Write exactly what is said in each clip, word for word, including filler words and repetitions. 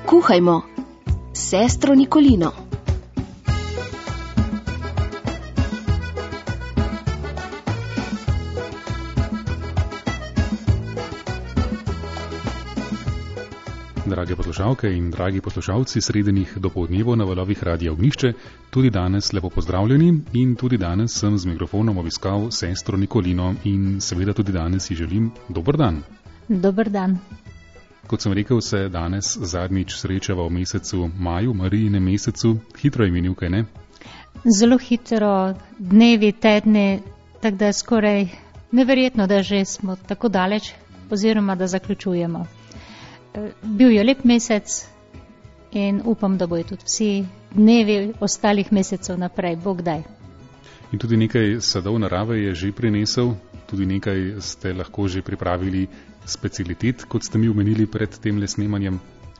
Kuhajmo, sestro Nikolino. Drage poslušalke in dragi poslušalci sredenih dopoldnevo na valovih Radia Ognjišče, tudi danes lepo pozdravljeni in tudi danes sem z mikrofonom obiskal sestro Nikolino in seveda tudi danes ji želim dober dan. Dober dan. Kot sem rekel, se danes zadnjič srečava v mesecu maju, Marijinem mesecu. Hitro je minil, kaj ne? Zelo hitro, dnevi, tedni, tako da je skoraj neverjetno, da že smo tako daleč oziroma da zaključujemo. Bil je lep mesec in upam, da bojo tudi vsi dnevi ostalih mesecev naprej, Bog daj. In tudi nekaj sadov narave je že prinesel, tudi nekaj ste lahko že pripravili specialitet, kot ste mi omenili pred tem snemanjem.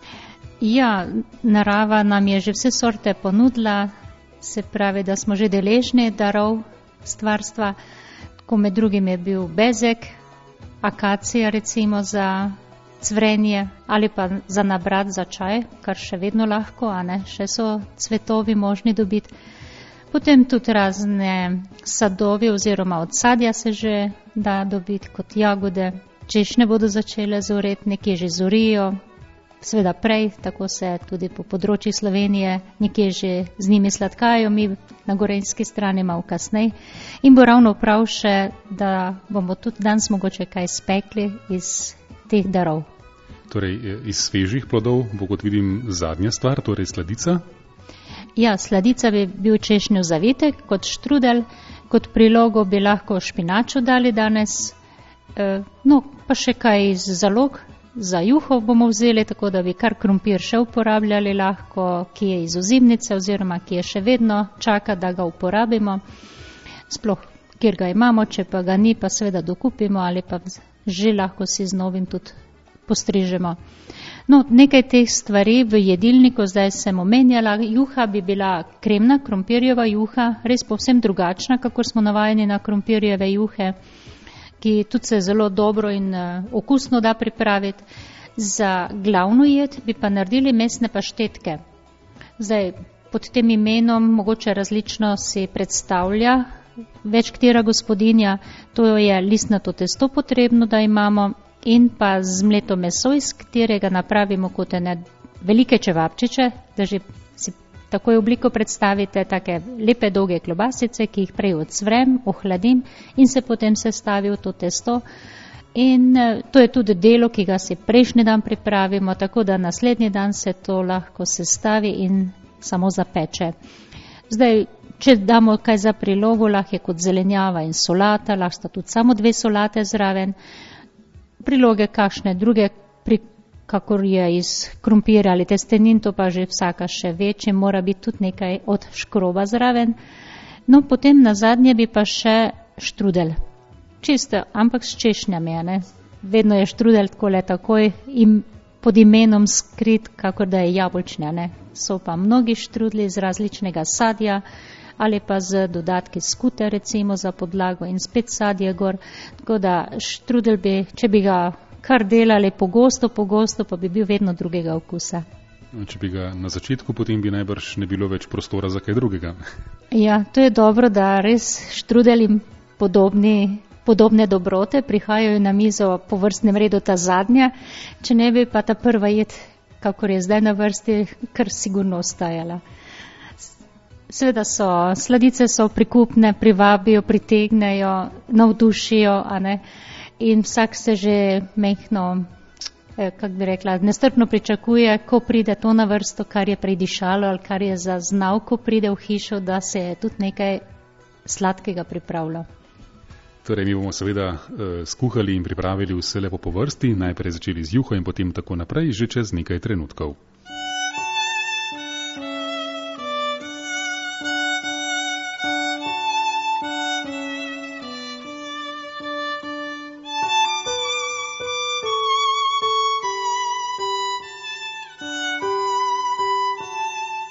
Ja, narava nam je že vse sorte ponudila, se pravi, da smo že deležni darov stvarstva, tako med drugim je bil bezek, akacija recimo za cvrenje ali pa za nabrat za čaj, kar še vedno lahko, a ne, še so cvetovi možni dobiti. Potem tudi razne sadovi oziroma od sadja se že da dobiti kot jagode. Češnje bodo začele zoreti, nekje že zorijo, seveda prej, tako se tudi po področju Slovenije, nekje že z njimi sladkajo, mi na gorenjski strani malo kasnej. In bo ravno prav še, da bomo tudi danes mogoče kaj spekli iz teh darov. Torej, iz svežih plodov bo, kot vidim, zadnja stvar, torej sladica? Ja, sladica bi bil češnjev zavitek kot štrudel, kot prilogo bi lahko špinačo dali danes, e, no, pa še kaj iz zalog, za juho bomo vzeli, tako da bi kar krompir še uporabljali lahko, ki je iz ozimnice oziroma ki je še vedno čaka, da ga uporabimo, sploh kjer ga imamo, če pa ga ni, pa seveda dokupimo ali pa že lahko si z novim tudi postrižemo. No, nekaj teh stvari v jedilniku, zdaj sem omenjala, juha bi bila kremna, krompirjeva juha, res povsem drugačna, kakor smo navajeni na krompirjeve juhe, ki tudi se zelo dobro in uh, okusno da pripraviti. Za glavno jed bi pa naredili mesne paštetke. Zdaj, pod tem imenom mogoče različno si predstavlja več katera gospodinja, to je listnato testo potrebno, da imamo, in pa zmleto meso, iz katerega napravimo kot ene velike čevapčiče, da že si takoj obliko predstavite, take lepe dolge klobasice, ki jih prej odsvrem, ohladim in se potem sestavi v to testo. In to je tudi delo, ki ga si prejšnji dan pripravimo, tako da naslednji dan se to lahko sestavi in samo zapeče. Zdaj, če damo kaj za prilogo, lahko je kot zelenjava in solata, lahko sta tudi samo dve solate zraven. Priloge kakšne druge, pri, kakor je iz krompirja ali testenin, to pa že vsaka še večje, mora biti tudi nekaj od škroba zraven. No, potem na zadnje bi pa še štrudel. Čisto, ampak s češnjami, ne? Vedno je štrudel takole takoj in pod imenom skrit, kakor da je jabolčne, ne? So pa mnogi štrudli iz različnega sadja, ali pa z dodatki skute recimo za podlago in spet sadje gor, tako da štrudel bi, če bi ga kar delali pogosto, pogosto, pa bi bil vedno drugega okusa. Če bi ga na začetku, potem bi najbrž ne bilo več prostora za kaj drugega. Ja, to je dobro, da res štrudel in podobni, podobne dobrote prihajajo na mizo po vrstnem redu ta zadnja, če ne bi pa ta prva jed, kakor je zdaj na vrsti, kar sigurno ostajala. Seveda so, sladice so prikupne, privabijo, pritegnejo, navdušijo, a ne, in vsak se že mehno, eh, kak bi rekla, nestrpno pričakuje, ko pride to na vrsto, kar je predišalo ali kar je zaznal, ko pride v hišo, da se je tudi nekaj sladkega pripravilo. Torej, mi bomo seveda eh, skuhali in pripravili vse lepo po vrsti, najprej začeli z juho in potem tako naprej, že čez nekaj trenutkov.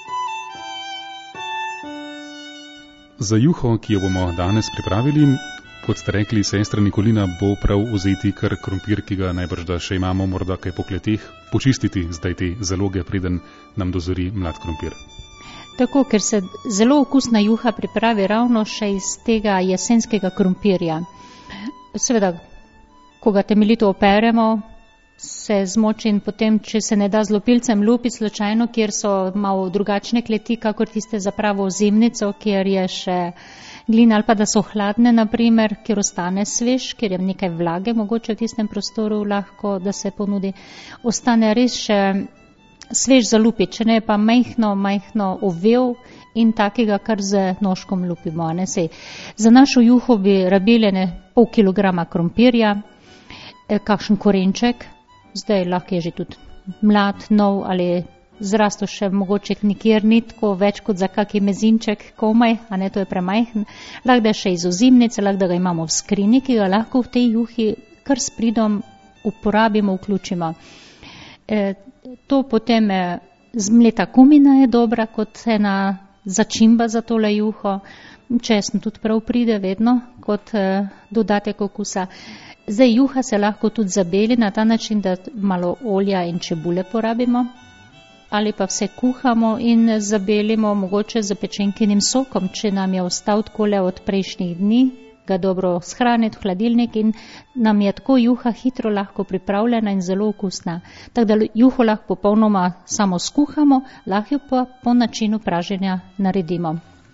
Za juho, ki jo bomo danes pripravili, Kot ste rekli, sestra Nikolina, bo prav vzeti kar krompir, ki ga najbrž da še imamo morda kaj po kleteh, počistiti zdaj te zaloge, preden nam dozori mlad krompir. Tako, ker se zelo okusna juha pripravi ravno še iz tega jesenskega krompirja. Seveda, ko ga temeljito operemo, se zmoči in potem, če se ne da z lopilcem lupiti slučajno, kjer so malo drugačne kleti, kakor tiste za pravo zimnico, kjer je še glina ali pa da so hladne, naprimer, kjer ostane svež, kjer je nekaj vlage, mogoče v tistem prostoru lahko, da se ponudi, ostane res še svež za lupiti, če ne pa majhno, majhno ovev in takega, kar z nožkom lupimo. Ne? Sej, za našo juho bi rabili ne, pol kilograma krompirja, kakšen korenček, zdaj lahko je že tudi mlad, nov ali zrasto še mogoče nikjer ni tako več kot za kaki mezinček komaj, a ne, to je premajhen. Lahko da je še iz ozimnice, lahko da ga imamo v skrini, ki ga lahko v tej juhi kar s pridom uporabimo, vključimo. E, to potem e, zmleta kumina je dobra kot ena začimba za tole juho, česen tudi prav pride vedno kot e, dodatek okusa. Zdaj juha se lahko tudi zabeli na ta način, da malo olja in čebule porabimo ali pa vse kuhamo in zabelimo mogoče z pečenkinim sokom, če nam je ostal takole od prejšnjih dni, ga dobro shraniti v hladilnik in nam je tako juha hitro lahko pripravljena in zelo okusna. Tako da juho lahko popolnoma samo skuhamo, lahko pa po načinu praženja naredimo.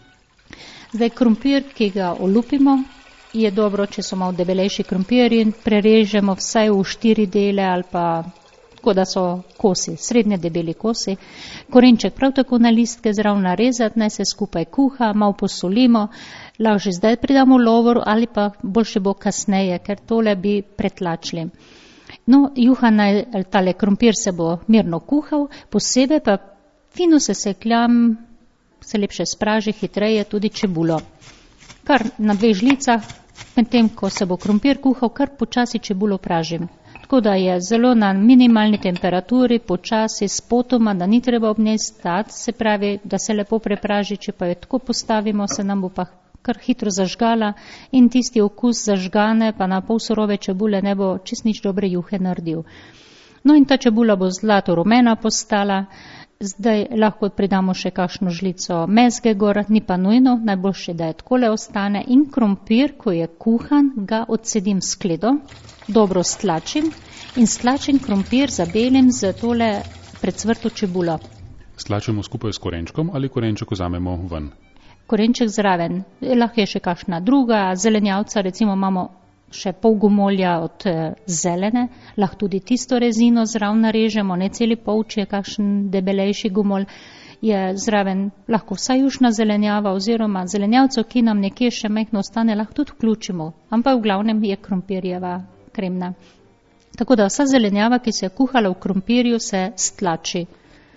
Zdaj krompir, ki ga olupimo, je dobro, če so malo debelejši krompirji, prerežemo vsaj v štiri dele ali pa tako, da so kosi, srednje debeli kosi. Korenček prav tako na listke zraven narezati, naj se skupaj kuha, malo posolimo, lahko že zdaj pridamo lovor ali pa boljše bo kasneje, ker tole bi pretlačili. No, juha, naj, tale krompir se bo mirno kuhal, posebej pa fino se sekljam, se lepše spraži, hitreje tudi čebulo. Kar na dveh žlicah, medtem ko se bo krompir kuhal, kar počasi čebulo pražim. Tako da je zelo na minimalni temperaturi, počasi, spotoma, da ni treba ob njej stati, se pravi, da se lepo prepraži, če pa jo tako postavimo, se nam bo pa kar hitro zažgala in tisti okus zažgane, pa na pol surove čebule ne bo čist nič dobre juhe naredil. No in ta čebula bo zlato rumena postala, zdaj lahko pridamo še kakšno žlico mezge gor, ni pa nujno, najboljše, da je takole ostane in krompir, ko je kuhan, ga odsedim s skledo, dobro stlačim in stlačim krompir zabelim z tole predsvrto čebulo. Stlačimo skupaj s korenčkom ali korenček vzamemo ven? Korenček zraven, lahko je še kakšna druga zelenjavca, recimo imamo še pol gomolja od zelene, lahko tudi tisto rezino zraven narežemo, ne celi polč je kakšen debelejši gomolj, je zraven lahko vsa jušna zelenjava oziroma zelenjavcev, ki nam nekje še majhno ostane, lahko tudi vključimo, ampak v glavnem je krompirjeva kremna. Tako da vsa zelenjava, ki se je kuhala v krompirju, se stlači.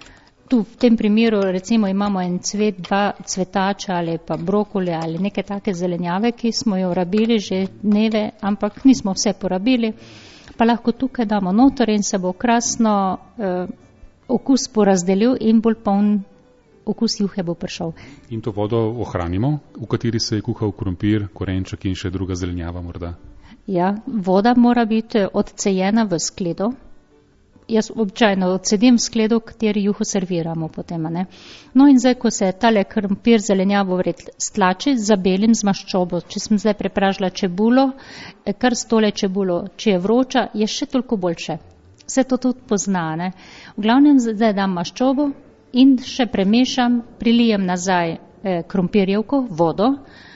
Tu v tem primeru recimo imamo en cvet, dva cvetača ali pa brokoli ali neke take zelenjave, ki smo jo rabili že dneve, ampak nismo vse porabili, pa lahko tukaj damo noter in se bo krasno eh, okus porazdelil in bolj poln okus juhe bo prišel. In to vodo ohranimo, v kateri se je kuhal krompir, korenček in še druga zelenjava morda? Ja, voda mora biti odcejena v skledo. Jaz običajno odsedim v skledo, v kateri juho serviramo potem. Ne? No in zdaj, ko se tale krompir zelenjavo vred stlači, zabelim z maščobo. Če sem zdaj prepražila čebulo, kar s tole čebulo, če je vroča, je še toliko boljše. Vse to tudi pozna. Ne? V glavnem zdaj dam maščobo in še premešam, prilijem nazaj eh, krompirjevko, vodo,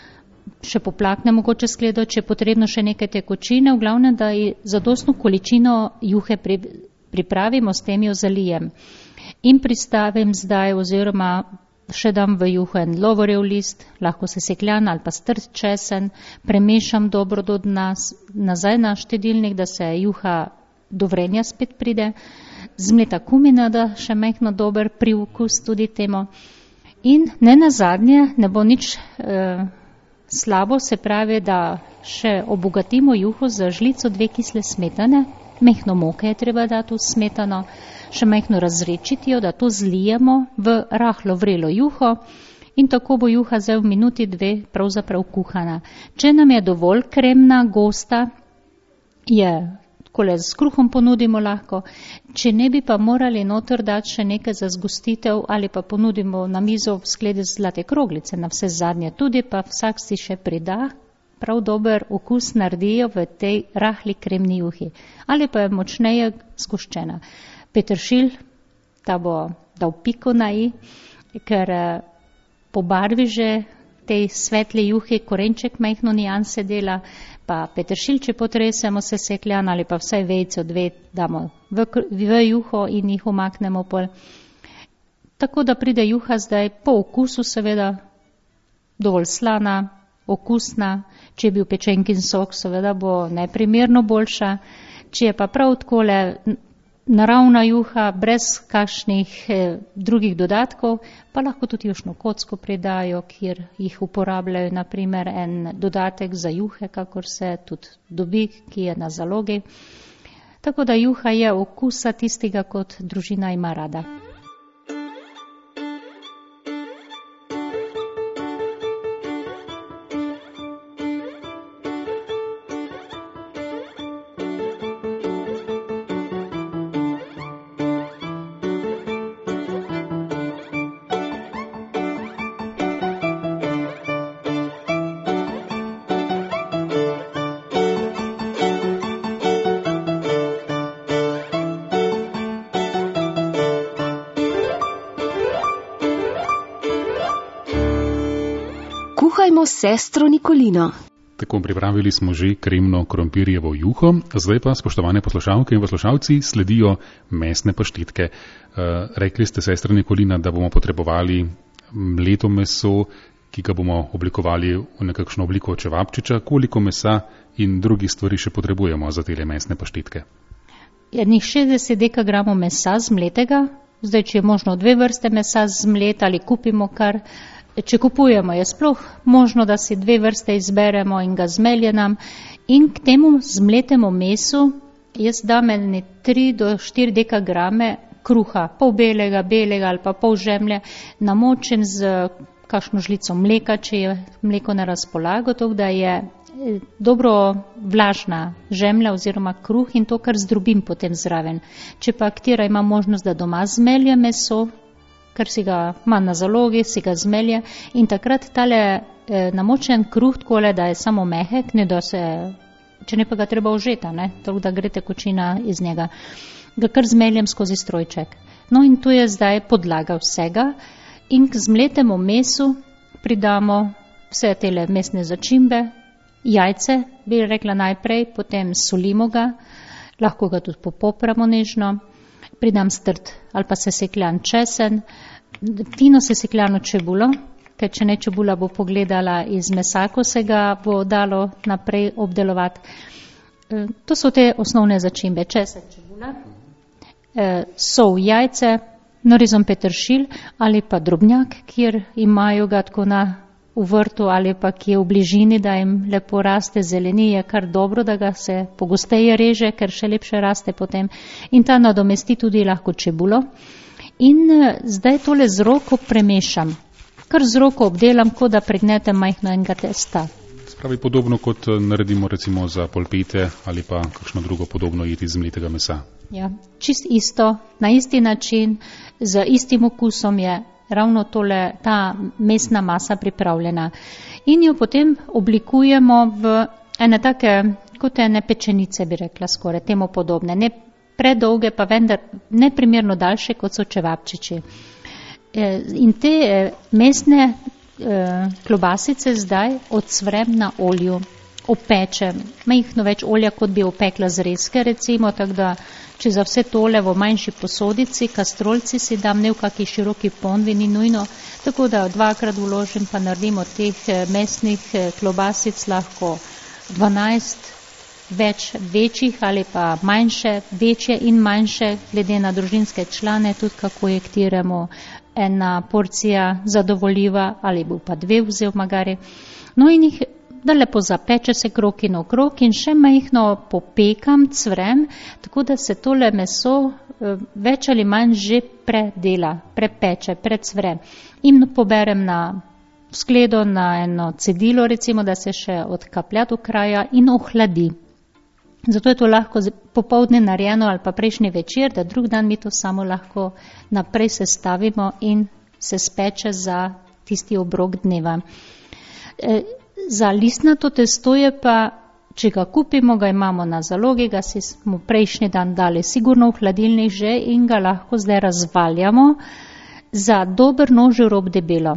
še poplaknem mogoče skledo, če je potrebno še nekaj tekočine, v glavnem, da je zadostno količino juhe pri pripravimo, s tem jo zalijem. In pristavim zdaj oziroma še dam v juho en lovorjev list, lahko se sekljan ali pa strt česen, premešam dobro do dna, nazaj na štedilnik, da se juha do vrenja spet pride, zmleta kumina, da še majhno dober priokus tudi temu. In ne nazadnje, ne bo nič eh, slabo, se pravi, da še obogatimo juho za žlico dve kisle smetane, mehno moke je treba dati v smetano, še mehno razrečiti jo, da to zlijemo v rahlo vrelo juho in tako bo juha zdaj v minuti dve pravzaprav kuhana. Če nam je dovolj kremna, gosta, je takole s kruhom ponudimo lahko, če ne bi pa morali noter dati še nekaj za zgostitev ali pa ponudimo na mizo v sklede zlate kroglice na vse zadnje, tudi pa vsak si še prida, prav dober okus naredijo v tej rahli kremni juhi. Ali pa je močneje zgoščena. Peteršilj, ta bo dal piko na i, ker po barvi že tej svetli juhi korenček majhno nijanse dela, pa peteršilj, če potresemo sesekljan ali pa vsaj vejco dve damo v, v juho in jih umaknemo pol. Tako da pride juha zdaj po okusu seveda dovolj slana, okusna, če je bil pečenkin sok, seveda bo neprimerno boljša, če je pa prav takole naravna juha, brez kakšnih eh, drugih dodatkov, pa lahko tudi jušno kocko pridajo, kjer jih uporabljajo, naprimer en dodatek za juhe, kakor se tudi dobi, ki je na zalogi. Tako da juha je okusa tistega, kot družina ima rada. Kuhajmo s sestro Nikolino. Tako pripravili smo že kremno krompirjevo juho, zdaj pa, spoštovane poslušalke in poslušalci, sledijo mesne paštitke. Uh, rekli ste, sestra Nikolina, da bomo potrebovali mleto meso, ki ga bomo oblikovali v nekakšno obliko čevapčiča. Koliko mesa in drugih stvari še potrebujemo za te mesne paštitke? Jednih šestdeset dekagramov mesa zmletega, zdaj, če je možno dve vrste mesa zmlet ali kupimo kar. Če kupujemo, je sploh možno, da si dve vrste izberemo in ga zmeljenam. In k temu zmletemu mesu jaz dam ene tri do štiri dekagrame kruha, pol belega, belega ali pa pol žemlje, namočen z kakšno žlico mleka, če je mleko na razpolago, tako da je dobro vlažna žemlja oziroma kruh in to kar zdrobim potem zraven. Če pa katera ima možnost, da doma zmelje meso, ker si ga ima na zalogi, si ga zmelje in takrat tale eh, namočen kruh takole, da je samo mehek, ne da se, če ne pa ga treba užeta, ne, tako da gre tekočina iz njega. Ga kar zmeljem skozi strojček. No in tu je zdaj podlaga vsega in k zmletemu mesu pridamo vse tele mesne začimbe, jajce, bi rekla najprej, potem solimo ga, lahko ga tudi popopramo nežno, pridam strt ali pa sesekljan česen, fino sesekljano čebulo, ker če ne čebula bo pogledala iz mesa, ko se ga bo dalo naprej obdelovati. To so te osnovne začimbe, česen, čebula, sol, jajce, narizan peteršilj ali pa drobnjak, kjer imajo ga tako na v vrtu ali pa ki je v bližini, da jim lepo raste zeleni, je kar dobro, da ga se pogosteje reže, ker še lepše raste potem. In ta nadomesti tudi lahko čebulo. In zdaj tole z roko premešam. Kar z roko obdelam, kot da pregnetem majhno enega testa. Spravi podobno, kot naredimo recimo za polpete ali pa kakšno drugo podobno jedi iz mletega mesa. Ja, čist isto, na isti način, z istim okusom je ravno tole, ta mesna masa pripravljena. In jo potem oblikujemo v ene take, kot ene pečenice, bi rekla skoraj, temu podobne. Ne predolge, pa vendar neprimerno daljše, kot so čevapčiči. In te mesne klobasice zdaj odsvrem na olju, opečem. Majhno več olja, kot bi opekla zrezke, recimo, tako da če za vse tole v manjši posodici, kastrolci si dam, ne v kaki široki ponvi, ni nujno, tako da dvakrat vložim, pa naredim od teh mesnih klobasic lahko dvanajst več večjih ali pa manjše, večje in manjše, glede na družinske člane, tudi kako je ktiremo ena porcija zadovoljiva ali bo pa dve vzel magari. No in jih da lepo zapeče se krog in okrog in še majhno popekam, cvrem, tako da se tole meso več ali manj že predela, prepeče, precvre. In poberem na skledo, na eno cedilo, recimo, da se še odkaplja do kraja in ohladi. Zato je to lahko popoldne narejeno ali pa prejšnji večer, da drug dan mi to samo lahko naprej sestavimo in se speče za tisti obrok dneva. E, za listnato testo je pa, če ga kupimo, ga imamo na zalogi, ga si smo prejšnji dan dali sigurno v hladilnik že in ga lahko zdaj razvaljamo za dober nož rob debelo.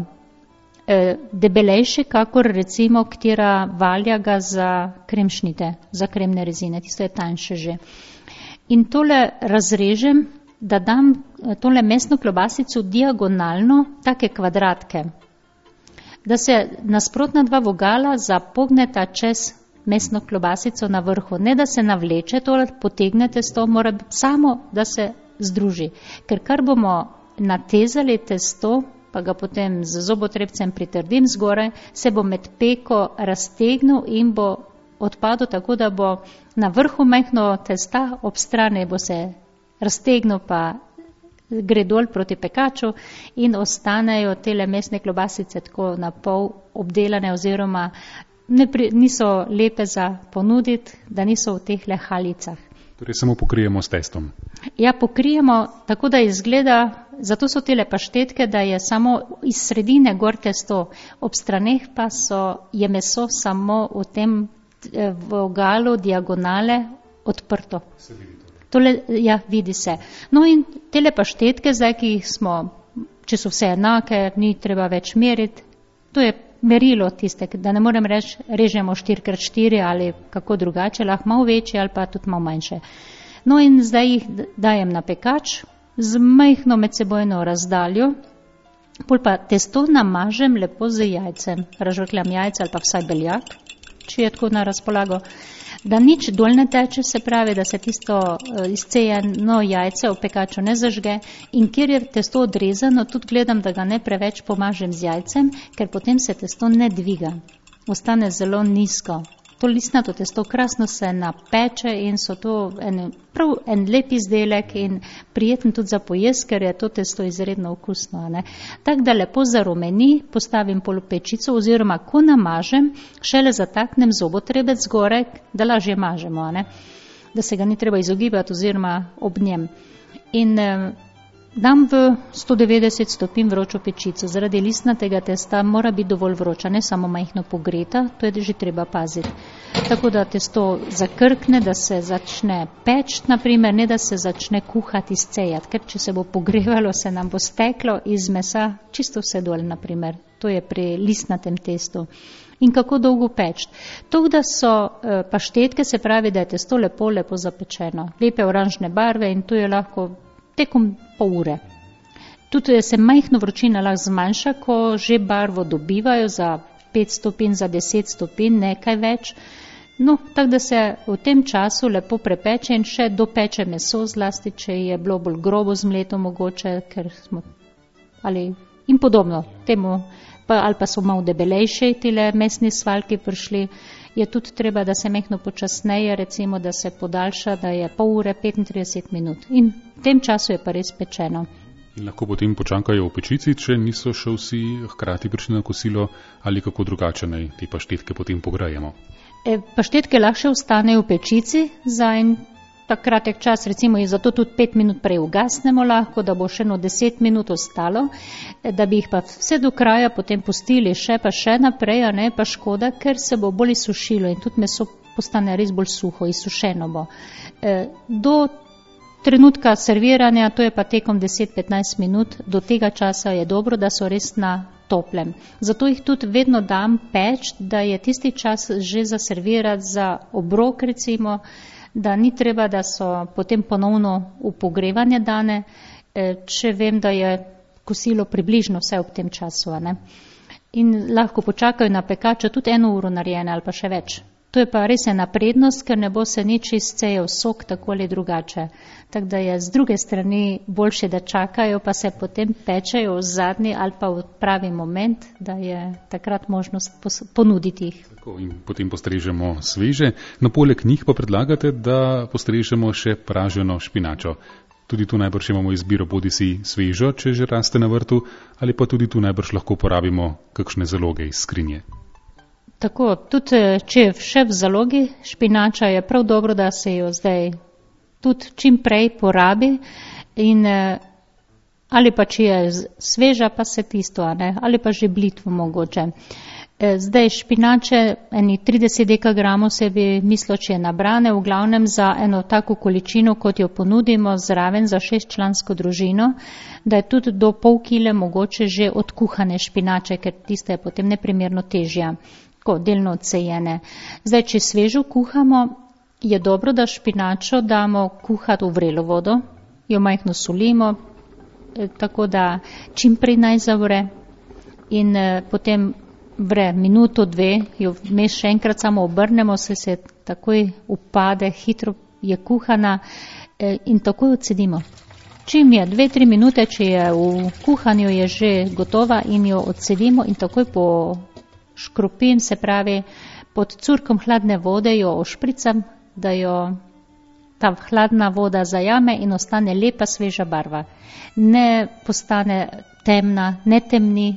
Debelejše, kakor recimo, katera valja ga za kremšnite, za kremne rezine, tisto je tanjše že. In tole razrežem, da dam tole mesno klobasico diagonalno, take kvadratke, da se nasprotna dva vogala zapogneta čez mesno klobasico na vrhu, ne da se navleče, tole potegnete testo, mora samo, da se združi. Ker kar bomo natezali testo, pa ga potem z zobotrebcem pritrdim zgoraj, se bo med peko raztegnil in bo odpadel tako, da bo na vrhu majhno testa, ob strani bo se raztegnil, pa gre dol proti pekaču in ostanejo tele mesne klobasice tako na pol obdelane oziroma ne pri, niso lepe za ponuditi, da niso v teh le halicah. Torej samo pokrijemo s testom. Ja, pokrijemo tako, da izgleda, zato so tele paštetke, da je samo iz sredine gor testo, ob straneh pa so, je meso samo v tem vogalu diagonale odprto. Tole, ja, vidi se. No in tele paštetke, zdaj, ki smo, če so vse enake, ni treba več meriti, to je merilo tiste, da ne morem reči, režemo štiri krat štiri ali kako drugače, lahko malo večje ali pa tudi malo manjše. No in zdaj jih dajem na pekač z majhno medsebojno razdaljo, pol pa testo namažem lepo z jajcem, razžvrkljam jajce ali pa vsaj beljak, če je tako na razpolago, da nič dol ne teče, se pravi, da se tisto izcejeno jajce v pekaču ne zažge in kjer je testo odrezano, tudi gledam, da ga ne preveč pomažem z jajcem, ker potem se testo ne dviga, ostane zelo nizko. To listnato testo krasno se napeče in so to en, prav en lep izdelek in prijeten tudi za pojest, ker je to testo izredno okusno. Tako da lepo zarumeni, postavim polopečico oziroma ko namažem, šele zataknem zobotrebec zgoraj, da lažje mažemo, ne? Da se ga ni treba izogibati oziroma ob njem. In eh, dam v sto devetdeset stopinj vročo pečico. Zaradi listnatega testa mora biti dovolj vroča, ne samo majhno pogreta, to je že treba paziti. Tako da testo zakrkne, da se začne peči, naprimer, ne da se začne kuhati, izcejati, ker če se bo pogrevalo, se nam bo steklo iz mesa čisto vse dol, naprimer. To je pri listnatem testu. In kako dolgo peči? To, da so e, paštetke, se pravi, da je testo lepo, lepo zapečeno. Lepe oranžne barve in to je lahko tekom pol ure. Tudi se majhno vročina lahko zmanjša, ko že barvo dobivajo za pet stopinj, za deset stopinj, nekaj več. No, tako da se v tem času lepo prepeče in še dopeče meso, zlasti, če je bilo bolj grobo zmleto mogoče, ker smo, ali in podobno temu, pa, ali pa so malo debelejše tile mesni svaljki prišli, je tudi treba, da se mehno počasneje, recimo, da se podaljša, da je pol ure, petintrideset minut. In v tem času je pa res pečeno. In lahko potem počakajo v pečici, če niso še vsi hkrati prišli na kosilo, ali kako drugače naj te paštetke potem pogrejemo? E, paštetke lahko še ostanejo v pečici za en tak kratek čas, recimo je zato tudi pet minut prej ugasnemo lahko, da bo še no deset minut ostalo, da bi jih pa vse do kraja potem pustili še pa še naprej, a ne pa škoda, ker se bo bolj izsušilo in tudi meso postane res bolj suho, izsušeno bo. E, do trenutka serviranja, to je pa tekom deset do petnajst minut, do tega časa je dobro, da so res na toplem. Zato jih tudi vedno dam peč, da je tisti čas že za servirati za obrok recimo, da ni treba, da so potem ponovno v pogrevanje dane, če vem, da je kosilo približno vse ob tem času. Ne? In lahko počakajo na pekaču tudi eno uro narejene ali pa še več. To je pa res ena prednost, ker ne bo se nič izcejal sok tako ali drugače. Tako da je z druge strani boljše, da čakajo, pa se potem pečejo v zadnji ali pa v pravi moment, da je takrat možnost ponuditi jih. Tako, in potem postrežemo sveže. No, poleg njih pa predlagate, da postrežemo še praženo špinačo. Tudi tu najbrž imamo izbiro, bodi si svežo, če že raste na vrtu, ali pa tudi tu najbrž lahko porabimo kakšne zaloge iz skrinje. Tako, tudi če je še v zalogi špinača, je prav dobro, da se jo zdaj tudi čim prej porabi in ali pa če je sveža, pa se tisto, ne? Ali pa že blitvo mogoče. Zdaj špinače, eni trideset dekagramov se bi mislilo, če je nabrane, v glavnem za eno tako količino, kot jo ponudimo zraven za šestčlansko družino, da je tudi do pol kile mogoče že odkuhane špinače, ker tiste je potem neprimerno težja, tako delno odsejene. Zdaj, če svežo kuhamo, je dobro, da špinačo damo kuhati v vrelo vodo, jo majhno solimo, tako da čim prej naj zavre in potem vre minuto, dve, jo vmes še enkrat samo obrnemo, se se takoj upade, hitro je kuhana in takoj odcedimo. Čim je dve, tri minute, če je v kuhanju, je že gotova in jo odcedimo in takoj po škropim, se pravi pod curkom hladne vode jo ošpricam, da jo ta hladna voda zajame in ostane lepa sveža barva. Ne postane temna, ne temni,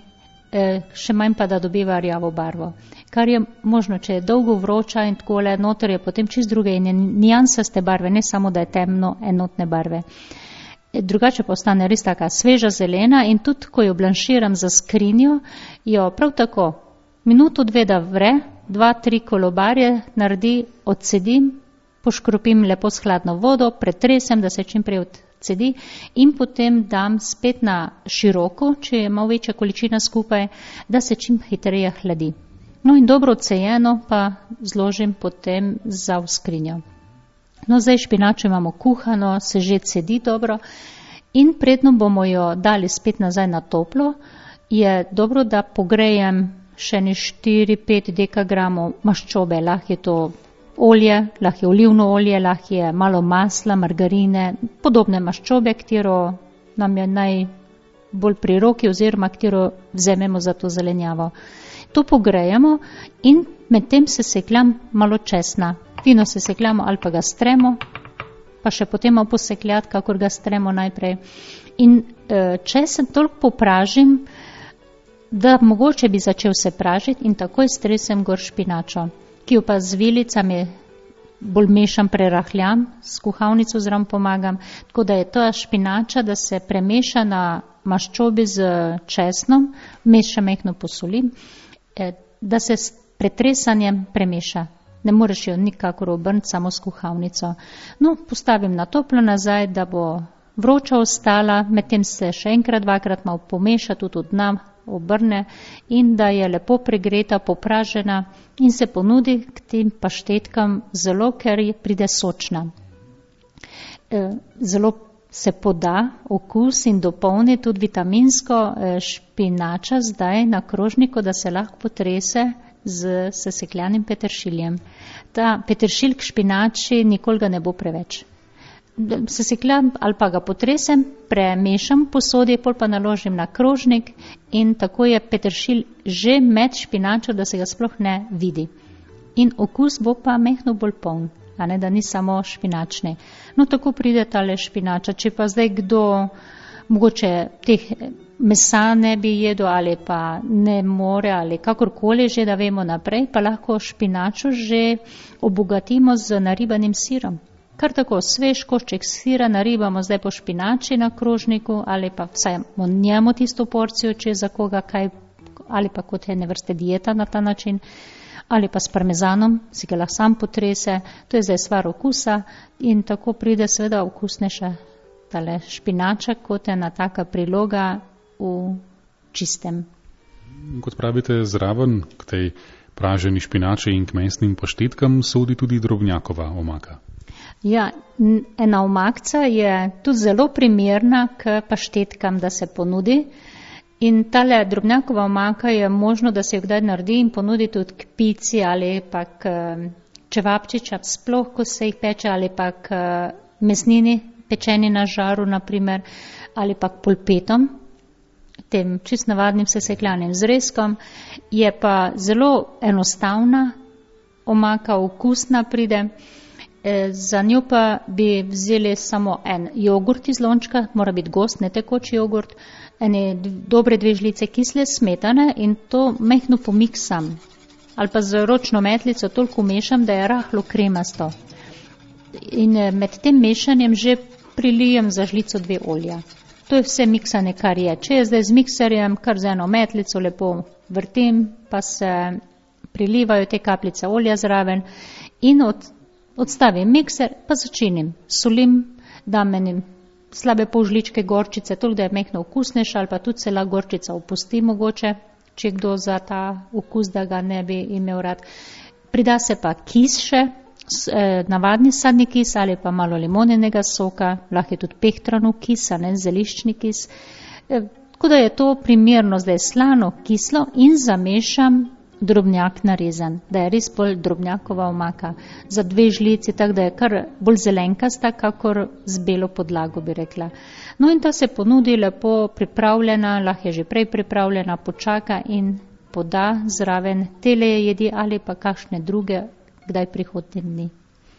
še manj pa, da dobiva rjavo barvo. Kar je možno, če je dolgo vroča in takole, noter je potem čist druge in je nijansaste barve, ne samo, da je temno enotne barve. Drugače pa ostane res taka sveža zelena in tudi, ko jo blanširam za skrinjo, jo prav tako minuto, dve, da vre, dva, tri kolobarje naredi, odsedim, poškropim lepo s hladno vodo, pretresem, da se čim prej odsedi in potem dam spet na široko, če je malo večja količina skupaj, da se čim hitreje hladi. No in dobro odsejeno pa zložim potem za v skrinjo. No, zdaj špinačo imamo kuhano, se že cedi dobro in predno bomo jo dali spet nazaj na toplo, je dobro, da pogrejem še ne štiri, pet dekagramov maščobe, lahko je to olje, lahko je olivno olje, lahko je malo masla, margarine, podobne maščobe, katero nam je najbolj pri roki oziroma katero vzememo za to zelenjavo. To pogrejemo in medtem se sekljam malo česna. Fino se sekljamo ali pa ga stremo, pa še potem malo posekljati, kakor ga stremo najprej. In česen toliko popražim, da mogoče bi začel se pražiti in takoj stresem gor špinačo, ki jo pa z vilicami bolj mešam, prerahljam, s kuhalnico zraven pomagam, tako da je ta špinača, da se premeša na maščobi z česnom, mešam mehno posolim, da se s pretresanjem premeša. Ne moreš jo nikakor obrniti samo s kuhalnico. No, postavim na toplo nazaj, da bo vroča ostala, medtem se še enkrat, dvakrat malo pomeša, tudi od dna obrne in da je lepo pregreta, popražena in se ponudi k tem paštetkam zelo, ker pride sočna. Zelo se poda okus in dopolni tudi vitaminsko špinača zdaj na krožniku, da se lahko potrese z sesekljanim peteršiljem. Ta peteršilj k špinači nikoli ga ne bo preveč. Sesekljam ali pa ga potresem, premešam posodi, pol pa naložim na krožnik in tako je peteršilj že med špinačo, da se ga sploh ne vidi. In okus bo pa mehno bolj poln, a ne, da ni samo špinačni. No, tako pride tale špinača. Če pa zdaj kdo mogoče teh mesa ne bi jedel ali pa ne more ali kakorkoli že, da vemo naprej, pa lahko špinačo že obogatimo z naribanim sirom. Kar tako svež košček sira naribamo zdaj po špinači na krožniku ali pa vsaj njemu tisto porcijo, če je za koga kaj, ali pa kot ene vrste dieta na ta način, ali pa s parmezanom, si ga lahko sam potrese, to je zdaj stvar okusa in tako pride seveda okusnejša tale špinača kot ena taka priloga v čistem. Kot pravite, zraven k tej praženi špinači in k mesnim paštetkam sodi tudi drobnjakova omaka. Ja, ena omakca je tudi zelo primerna k paštetkam, da se ponudi. In tale drobnjakova omaka je možno, da se jo kdaj naredi in ponudi tudi k pici ali pa k čevapčiča, sploh, ko se jih peče, ali pa k mesnini, pečeni na žaru, naprimer, ali pa k polpetom, tem čist navadnim sesekljanim zrezkom, je pa zelo enostavna, omaka, okusna pride. E, za njo pa bi vzeli samo en jogurt iz lončka, mora biti gost, ne tekoč jogurt, ene dobre dve žlice kisle smetane in to mehno pomiksam. Ali pa z ročno metlico toliko mešam, da je rahlo kremasto. In med tem mešanjem že prilijem za žlico dve olja. To je vse miksane, kar je. Če je zdaj z mikserjem, kar z eno metlico lepo vrtim, pa se prilivajo te kapljice olja zraven in od, odstavim mikser, pa začinim. Solim, dam menim slabe pol žličke gorčice, toliko da je mehno okusnejša, ali pa tudi cela gorčica opusti mogoče, če kdo za ta okus, da ga ne bi imel rad. Prida se pa kis še, navadni sadni kis ali pa malo limonenega soka, lahko je tudi pehtranov kis, ne, zeliščni kis. Tako da je to primerno zdaj slano, kislo in zamešam drobnjak narezan, da je res bolj drobnjakova omaka. Za dve žlici, tako da je kar bolj zelenkasta, kakor z belo podlago, bi rekla. No in ta se ponudi lepo pripravljena, lahko je že prej pripravljena, počaka in poda zraven tele jedi ali pa kakšne druge, kdaj prihodnje dni.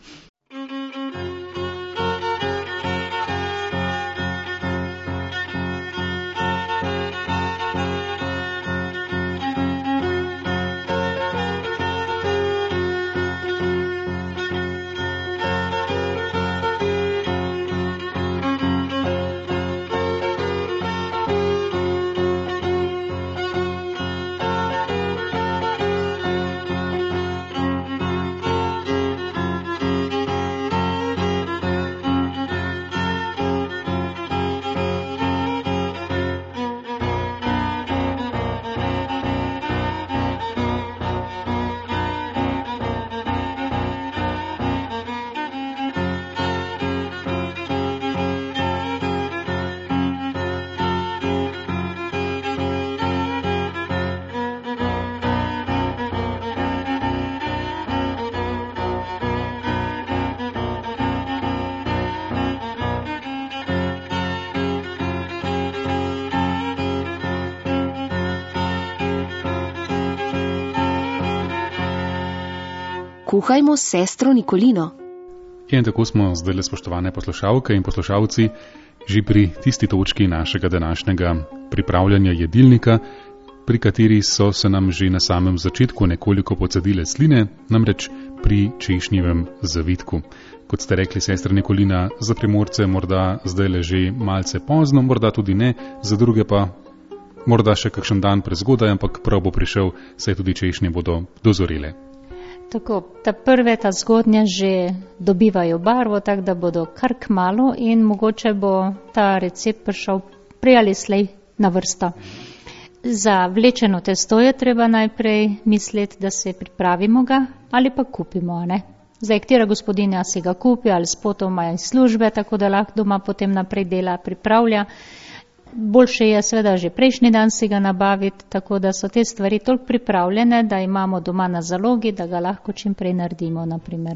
Kuhajmo s sestro Nikolino. In tako smo zdaj, spoštovane poslušalke in poslušalci, že pri tisti točki našega današnjega pripravljanja jedilnika, pri kateri so se nam že na samem začetku nekoliko pocedile sline, namreč pri češnjevem zavitku. Kot ste rekli, sestra Nikolina, za Primorce morda zdaj leže malce pozno, morda tudi ne, za druge pa morda še kakšen dan prezgodaj, ampak prav bo prišel, saj tudi češnje bodo dozorele. Tako, ta prve, ta zgodnja že dobivajo barvo, tako da bodo kar kmalu in mogoče bo ta recept prišel prej ali slej na vrsto. Za vlečeno testo je treba najprej misliti, da se pripravimo ga ali pa kupimo, ne? Zdaj, katera gospodinja si ga kupi ali spotoma iz službe, tako da lahko doma potem naprej dela, pripravlja. Boljše je seveda že prejšnji dan si ga nabaviti, tako da so te stvari toliko pripravljene, da imamo doma na zalogi, da ga lahko čim prej naredimo, naprimer.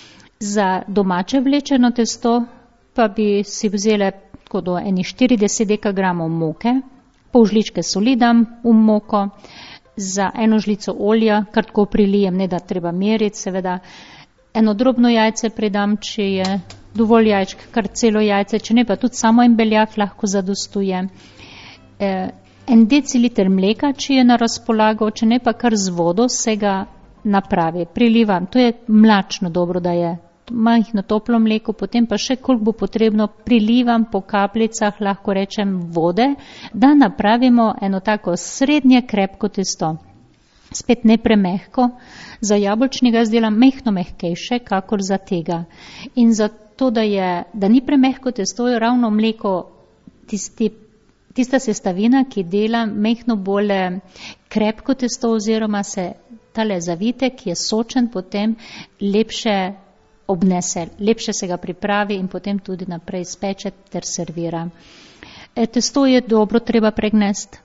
Za domače vlečeno testo pa bi si vzele tako do eni štirideset dekagramov moke, pol žličke soli dam v moko, za eno žlico olja, kar tako prilijem, ne da treba meriti, seveda. Eno drobno jajce pridam, če je dovolj jajčk, kar celo jajce, če ne pa tudi samo en beljak lahko zadostuje. E, en deciliter mleka, če je na razpolago, če ne pa kar z vodo se ga napravi. Prilivam, to je mlačno dobro, da je majhno toplo mleko, potem pa še koliko bo potrebno, prilivam po kapljicah, lahko rečem, vode, da napravimo eno tako srednje krepko testo. Spet ne premehko, za jabolčnega izdelam mehno mehkejše, kakor za tega. In za to, da, je, da ni premehko testo, je ravno mleko tisti, tista sestavina, ki dela mehno bolj krepko testo oziroma se tale zavitek, ki je sočen, potem lepše obnese, lepše se ga pripravi in potem tudi naprej speče ter servira. E, testo je dobro treba pregnesti.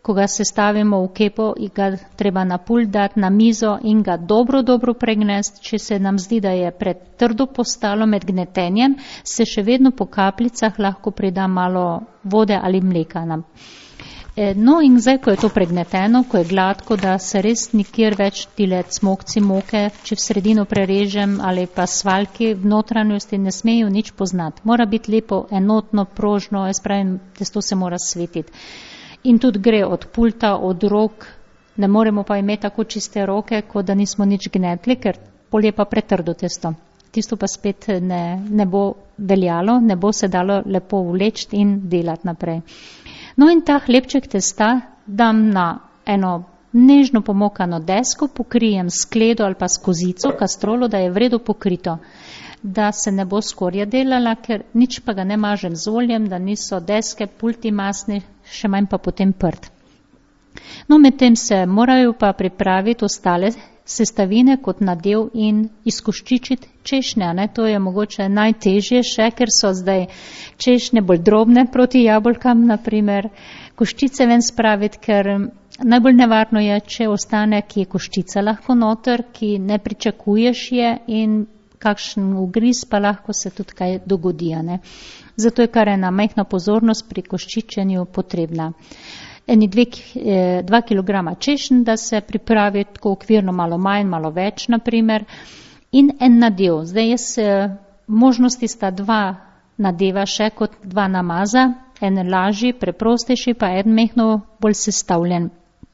ko ga sestavimo v kepo, ga treba na pult dati na mizo in ga dobro, dobro pregnesti. Če se nam zdi, da je pretrdo postalo med gnetenjem, se še vedno po kapljicah lahko prida malo vode ali mleka nam. No in zdaj, ko je to pregneteno, ko je gladko, da se res nikjer več tile cmokci moke, če v sredino prerežem ali pa svaljki v notranjosti, ne smejo nič poznati. Mora biti lepo, enotno, prožno, jaz pravim, testo se mora svetiti. In tudi gre od pulta, od rok, ne moremo pa imeti tako čiste roke, kot da nismo nič gnetli, ker pol je pa pretrdo testo. Tisto pa spet ne, ne bo veljalo, ne bo se dalo lepo vleči in delati naprej. No in ta hlebček testa dam na eno nežno pomokano desko, pokrijem s skledo ali pa s kozico, kastrolo, da je v redu pokrito, da se ne bo skorja delala, ker nič pa ga ne mažem z oljem, da niso deske, pulti masni, še manj pa potem prt. No, medtem se morajo pa pripraviti ostale sestavine kot nadev in izkoščičiti češnja. Ne? To je mogoče najtežje še, ker so zdaj češnje bolj drobne proti jabolkam, naprimer. Koščice ven spraviti, ker najbolj nevarno je, če ostane, ki je koščica lahko noter, ki ne pričakuješ je in kakšen ugriz pa lahko se tudi kaj dogodi. Ne? Zato je kar ena majhna pozornost pri koščičenju potrebna. Eni dve, dva kilograma češenj, da se pripravi tako okvirno malo manj, malo več, naprimer, in en nadev. Zdaj jaz, možnosti sta dva nadeva še kot dva namaza, en lažji, preprostejši, pa en mehno bolj sestavljen.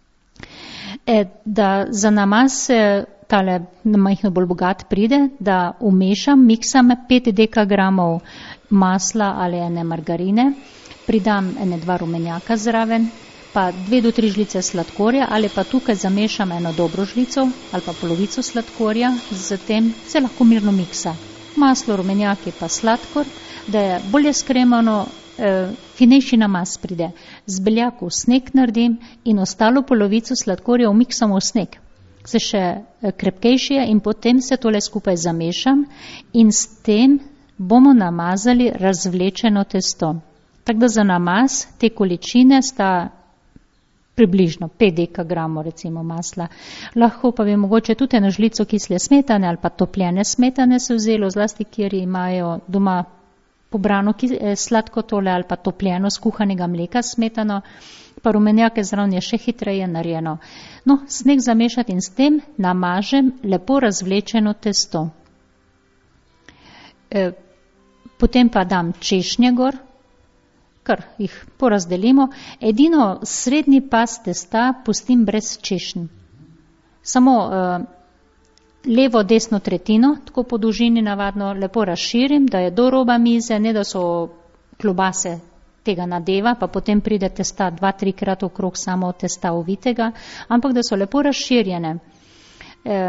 E, da za namaz tale mehno bolj bogat pride, da umešam, miksam pet dekagramov masla ali ene margarine, pridam ene dva rumenjaka zraven, pa dve do tri žlice sladkorja ali pa tukaj zamešam eno dobro žlico ali pa polovico sladkorja, zatem se lahko mirno miksa. Maslo, rumenjaki pa sladkor, da je bolje skremano, eh, finejši namaz pride. Z beljaku sneg naredim in ostalo polovico sladkorja umiksamo v sneg. Se še krepkejši je in potem se tole skupaj zamešam in s tem bomo namazali razvlečeno testo. Tako da za namaz te količine sta približno pet dekagramov recimo masla. Lahko pa bi mogoče tudi eno žlico kisle smetane ali pa topljene smetane se vzelo, zlasti kjer imajo doma pobrano sladko tole ali pa topljeno skuhanega mleka smetano, pa rumenjake zraven je še hitreje narejeno. No, sneg zamešati in s tem namažem lepo razvlečeno testo. E, potem pa dam češnje gor, kar jih porazdelimo. Edino srednji pas testa pustim brez češenj. Samo uh, levo, desno tretjino, tako po dolžini navadno lepo razširim, da je do roba mize, ne da so klobase tega nadeva, pa potem pride testa dva, trikrat okrog samo testa ovitega, ampak da so lepo razširjene. E,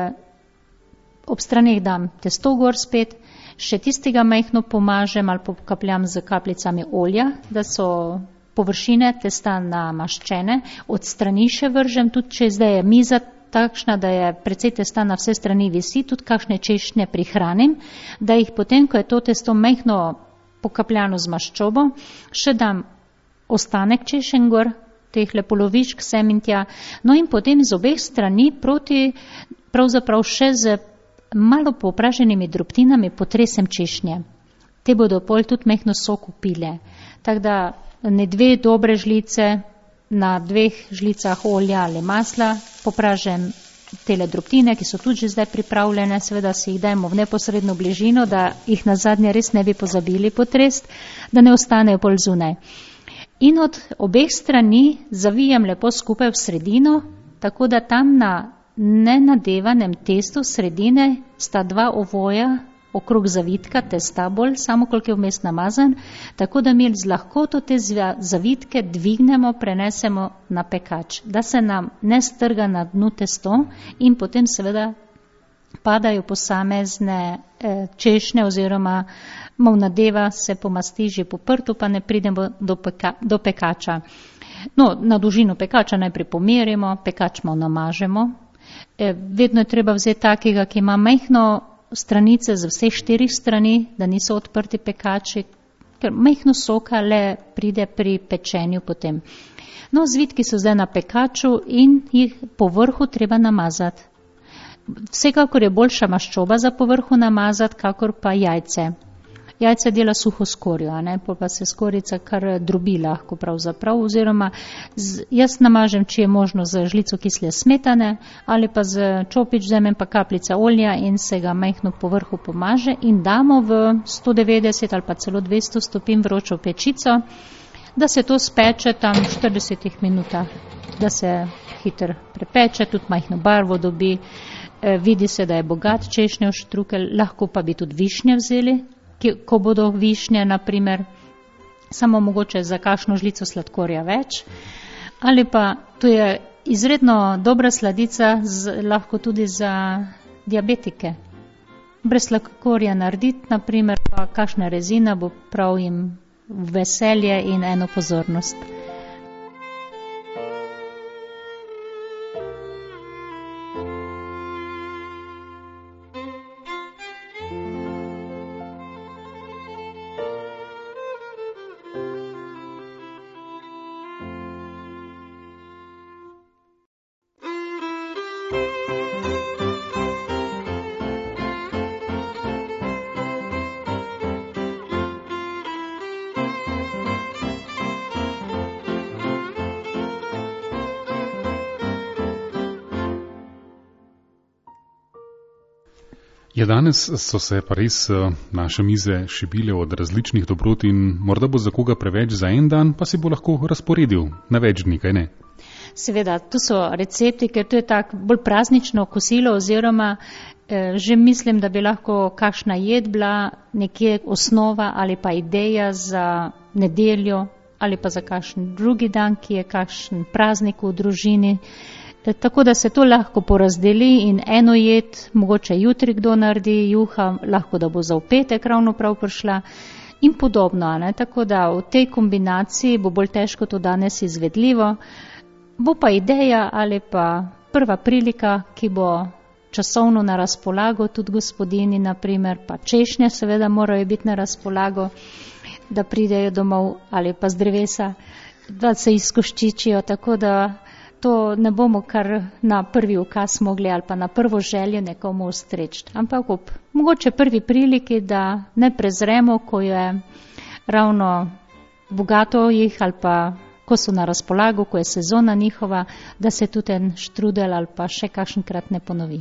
ob straneh dam testo gor spet, še tistega majhno pomažem ali pokapljam z kapljicami olja, da so površine testa namaščene, od strani še vržem, tudi če zdaj je miza takšna, da je precej testa na vse strani visi, tudi kakšne češnje prihranim, da jih potem, ko je to testo majhno pokapljano z maščobo, še dam ostanek češenj gor, teh polovičk sem in tja, no in potem z obeh strani proti, pravzaprav še z malo popraženimi drobtinami potresem češnje. Te bodo pol tudi mehno sok upile. Tako da ne dve dobre žlice na dveh žlicah olja ali masla popražem tele drobtine, ki so tudi že zdaj pripravljene, seveda si jih dajmo v neposredno bližino, da jih na zadnje res ne bi pozabili potrest, da ne ostanejo pol zunaj. In od obeh strani zavijem lepo skupaj v sredino, tako da tam na nenadevanem testu sredine sta dva ovoja okrog zavitka testa bolj, samo koliko je vmes namazan, tako da mi z lahkoto te zavitke dvignemo, prenesemo na pekač, da se nam ne strga na dnu testo in potem seveda padajo posamezne eh, češnje oziroma mal nadeva se pomasti že po prtu, pa ne pridemo do, peka, do pekača. No, na dolžino pekača najprej pomerimo, pekač malo namažemo. Vedno je treba vzeti takega, ki ima majhno stranice z vseh štirih strani, da niso odprti pekači, ker majhno soka le pride pri pečenju potem. No, zvitki so zdaj na pekaču in jih po vrhu treba namazati. Vsekakor je boljša maščoba za povrhu namazati, kakor pa jajce. Jajce dela suho skorjo, a ne, pa se skorica kar drobi lahko pravzaprav, oziroma z, jaz namažem, če je možno, z žlico kisle smetane ali pa z čopič vzamem pa kapljica olja in se ga majhno po vrhu pomaže in damo v sto devetdeset ali pa celo dvesto stopinj vročo pečico, da se to speče tam v štiridesetih minutah, da se hitro prepeče, tudi majhno barvo dobi, e, vidi se, da je bogat češnjev štrukelj, lahko pa bi tudi višnje vzeli, ki, ko bodo višnje, naprimer, samo mogoče za kakšno žlico sladkorja več, ali pa to je izredno dobra sladica, z, lahko tudi za diabetike. Brez sladkorja narediti, naprimer, pa kakšna rezina bo prav jim veselje in eno pozornost. Ja, danes so se pa res naše mize šibile od različnih dobrot in morda bo za koga preveč za en dan, pa si bo lahko razporedil na več dni, kaj ne? Seveda, tu so recepti, ker to je tak bolj praznično kosilo oziroma eh, že mislim, da bi lahko kakšna jed bila nekje osnova ali pa ideja za nedeljo ali pa za kakšen drugi dan, ki je kakšen praznik v družini. Tako da se to lahko porazdeli in eno jed, mogoče jutri kdo naredi, juha, lahko da bo za v petek ravno prav prišla in podobno. Ne? Tako da v tej kombinaciji bo bolj težko to danes izvedljivo, bo pa ideja ali pa prva prilika, ki bo časovno na razpolago, tudi gospodini, naprimer, pa češnje seveda morajo biti na razpolago, da pridejo domov ali pa z drevesa, da se izkoščičijo, tako da to ne bomo kar na prvi ukaz mogli ali pa na prvo željo nekomu ustreči. Ampak ob mogoče prvi priliki, da ne prezremo, ko je ravno bogato jih ali pa ko so na razpolago, ko je sezona njihova, da se tudi en štrudel ali pa še kakšenkrat ne ponovi.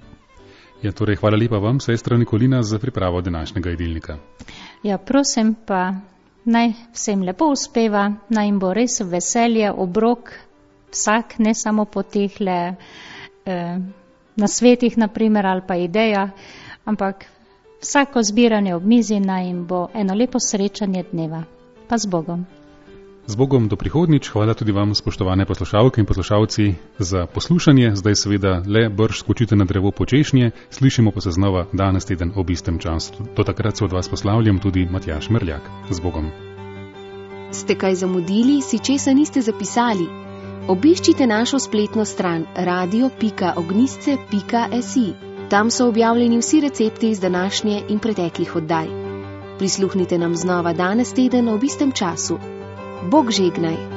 Ja, torej, hvala lepa vam, sestra Nikolina, za pripravo današnjega jedilnika. Ja, prosim pa, naj vsem lepo uspeva, naj jim bo res veselje, obrok, vsak, ne samo po tehle eh, nasvetih, naprimer, ali pa idejah, ampak vsako zbiranje ob mizi naj jim bo eno lepo srečanje dneva. Pa z Bogom. Z Bogom do prihodnič, hvala tudi vam, spoštovane poslušalke in poslušalci, za poslušanje. Zdaj seveda le brž skočite na drevo po češnje, slišimo pa se znova danes teden ob istem času. Do takrat se od vas poslavljam tudi Matjaž Merljak. Z Bogom. Ste kaj zamudili, si česa niste zapisali? Obiščite našo spletno stran radio pika ognjisce pika si. Tam so objavljeni vsi recepti iz današnje in preteklih oddaj. Prisluhnite nam znova danes teden ob istem času. Bog žegnaj!